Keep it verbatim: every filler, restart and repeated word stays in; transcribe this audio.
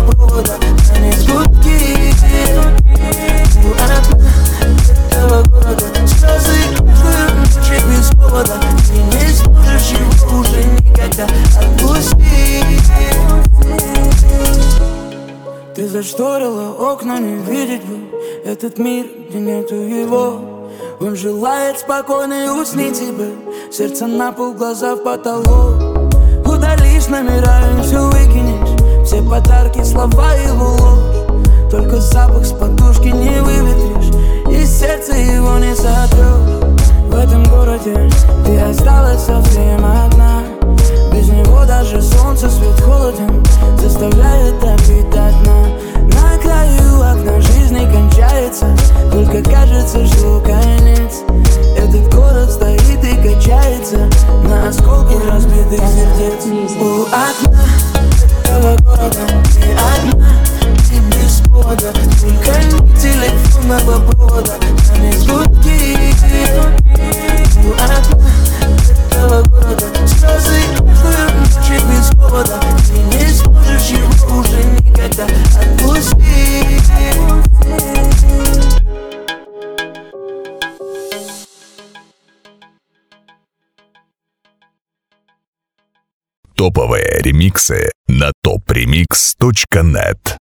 провода танец гудки. У окна этого города слезы каждую ночь и без повода. Ты не сможешь его уже никогда отпустить. Ты зашторила окна, не видеть бы этот мир, где нету его. Он желает спокойно и усни тебе. Сердце на пол, глаза в потолок. Удалишь номера и все выкинешь. Все подарки, слова его ложь. Только запах с подушки не выветришь, и сердце его не сотрешь. В этом городе ты осталась совсем одна. Без него даже солнце свет холоден, заставляет допить до дна. На краю окна жизни кончается, только кажется, что конец. Этот город стоит и качается на осколках разбитых сердец. У окна этого города ты одна и без повода. Только не телефонного провода танец гудки. У окна этого города слезы каждую ночь и без повода. Ты не сможешь его уже никогда отпустить. Топовые ремиксы на топ ремикс точка нет.